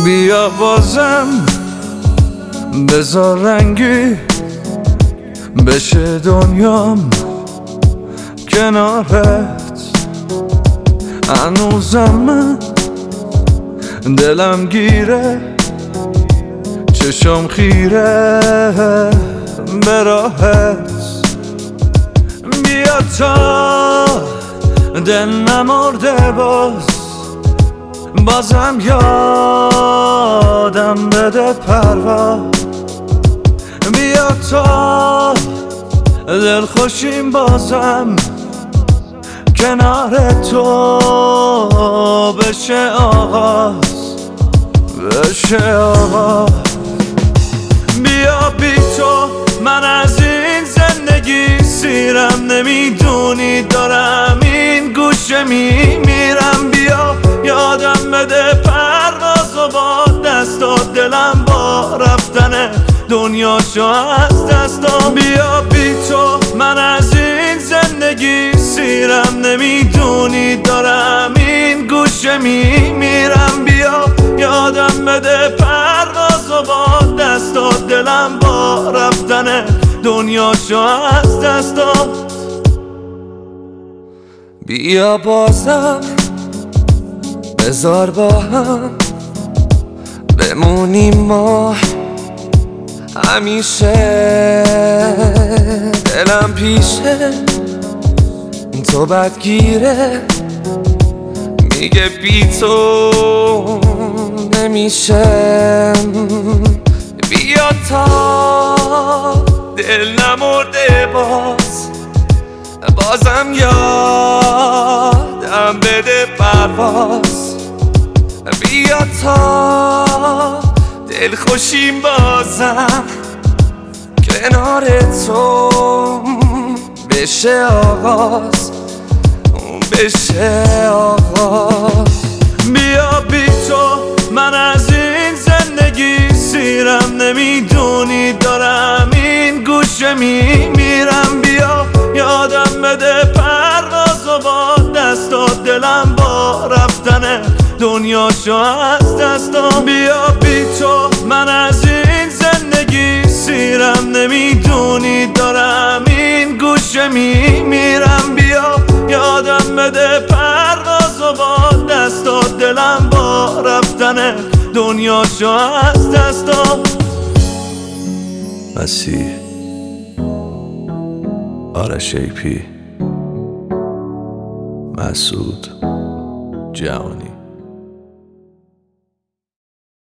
بیا بازم بذار رنگی بشه دنیام کنارت. هنوزم من دلم گیره، چشم خیره به راهت. بیا تا دل نمرده بازم یادم بده پرواز. بیا تا دل خوشیم بازم کنار تو بشه آغاز، بشه آغاز. بیا بی تو من از این زندگی سیرم، نمیدونی دارم این گوشه میمیرم. بیا یادم بده پرواز و با دستات دلم با رفتن دنیاشو از دستم. بیا بی تو من از این زندگی سیرم، نمیدونی دارم این گوشه میمیرم. بیا یادم بده پرواز و با دستات دلم با رفتن دنیاشو از دستم. بیا بازم بذار با هم بمونیم ما همیشه. دلم پیشه تو بدگیره، میگه بی تو نمیشه. بیا تا دل نمرده بازم یادم بده پرواز. بیا تا دل خوشیم بازم کنار تو بشه آغاز، بشه آغاز. بیا بی تو من از این زندگی سیرم، نمیدونی دارم این گوشه میمیرم. بیا یادم بده پرواز و با دستات دلم با رفتن دنیاشو از دستم. بیا بی تو من از این زندگی سیرم، نمیدونی دارم این گوشه میمیرم. بیا یادم بده پرواز و با دستات دلم با رفتن دنیاشو از دستم. مسیح آرش ایپی، مسعود جهانی.